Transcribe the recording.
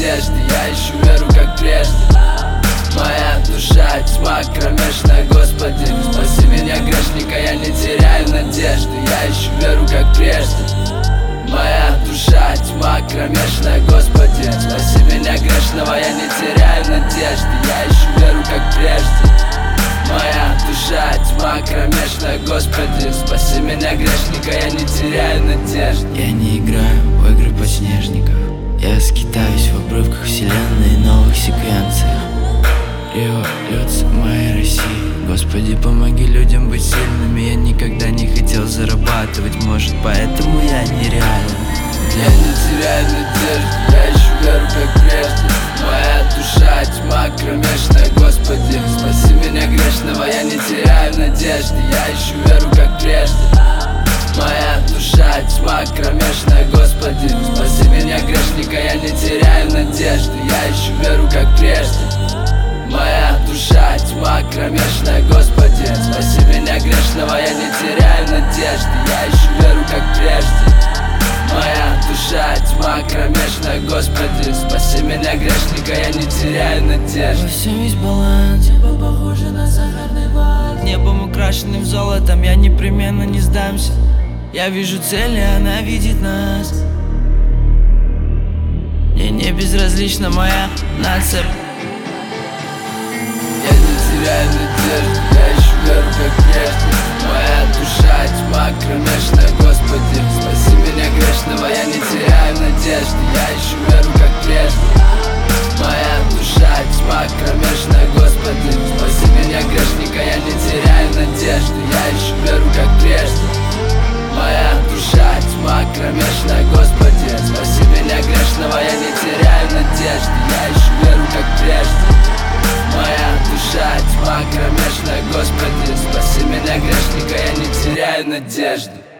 надежды, я ищу веру, как прежде. Моя душа тьма кромешная, Господи, спаси меня, грешника, я не теряю надежды, я ищу веру, как прежде. Моя душа тьма кромешная, Господи, спаси меня, грешного, я не теряю надежды, я ищу веру, как прежде. Моя душа тьма кромешная, Господи, спаси меня, грешника, я не теряю надежды. Я не играю в игры подснежников, я скитаюсь в обрывках вселенной, новых секвенциях. Революция моей России, Господи, помоги людям быть сильными. Я никогда не хотел зарабатывать, может, поэтому я нереален. Я не теряю надежды, я ищу веру, как прежде. Моя душа тьма кромешная, Господи, спаси меня, грешного, я не теряю надежды, я ищу веру, как прежде. Моя душа тьма кромешная, Господи, спаси меня, грешника, я не теряю надежды, я ищу веру, как прежде. Моя душа тьма кромешная, Господи, спаси меня, грешного, я не теряю надежды, я ищу веру, как прежде. Моя душа тьма кромешная, Господи, спаси меня, грешника, я не теряю надежды. Во всем есть баланс, небо похоже на сахарный вал. Небом украшенным золотом, я непременно не сдамся. Я вижу цель, и она видит нас. Мне не безразлична моя нация. Я не теряю надежды, я ищу веру, как прежде. Моя душа тьма кромешная, Господи, спаси меня, грешного, я не теряю надежды, я ищу веру, как прежде. Моя душа тьма кромешная, Господи, спаси меня, грешника, я не теряю надежды, я ищу веру, как прежде. Моя душа тьма кромешная, Господи, спаси меня, грешного, я не теряю надежды, я ищу веру, как прежде. Моя душа тьма кромешная, Господи, спаси меня, грешника, я не теряю надежды.